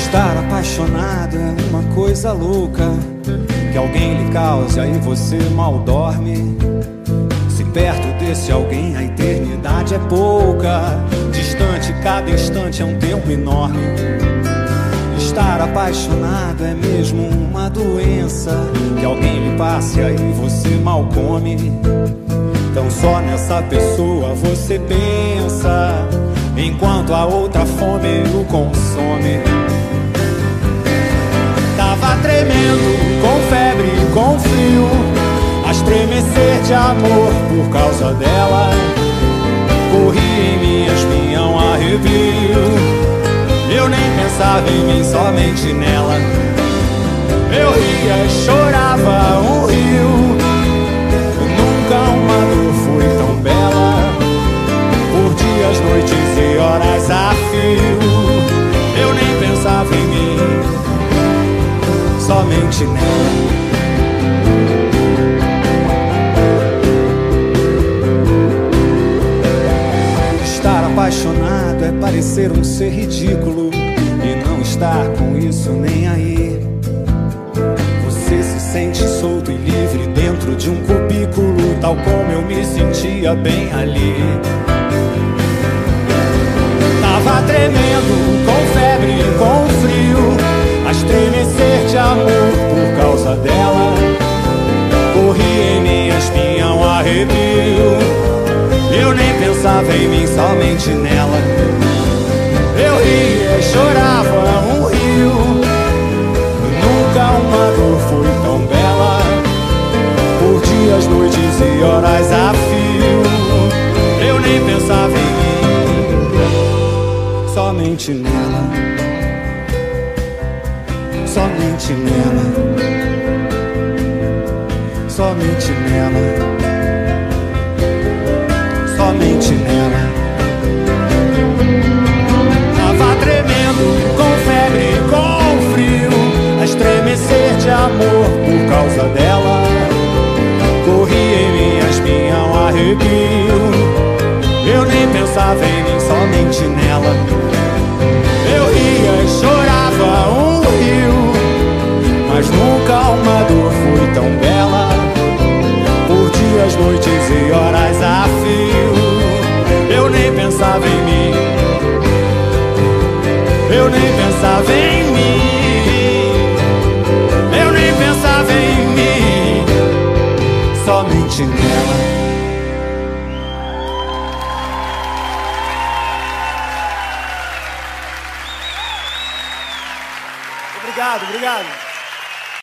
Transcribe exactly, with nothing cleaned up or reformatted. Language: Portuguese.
Estar apaixonado é uma coisa louca que alguém lhe cause, aí você mal dorme. Se perto desse alguém a eternidade é pouca, distante cada instante é um tempo enorme. Estar apaixonado é mesmo uma doença que alguém lhe passe, aí você mal come. Então só nessa pessoa você pensa, enquanto a outra fome o consome. Tava tremendo, com febre, com frio, a estremecer de amor por causa dela. Corri em mim, espinhão, arrepio. Eu nem pensava em mim, somente nela. Eu ria, chorava um rio. Nunca uma dor foi tão bela. Por dias, noites e horas a fio. Eu nem pensava em mim, somente nela. Estar apaixonado é parecer um ser ridículo e não estar com isso nem aí. Você se sente solto e livre dentro de um cubículo, tal como eu me sentia bem ali. Tava tremendo, com febre, com frio, a estremecer de amor por causa dela. Corri em mim, espinhão, arrepio. Eu nem pensava em mim, somente nela. Eu ria, chorava um rio. Nunca uma dor foi tão bela. Por dias, noites e horas a fio. Eu nem pensava em mim, somente nela. Somente nela. Somente nela. Somente nela. Tava tremendo, com febre, com frio, a estremecer de amor por causa dela. Corri em mim, espinhão, arrepio. Eu nem pensava em mim, somente nela. Eu ria e chorava um rio, mas nunca uma dor foi tão bela. Por dias, noites e horas a fio. Eu nem pensava em mim. Eu nem pensava em mim. Eu nem pensava em mim, somente nela. Obrigado, obrigado.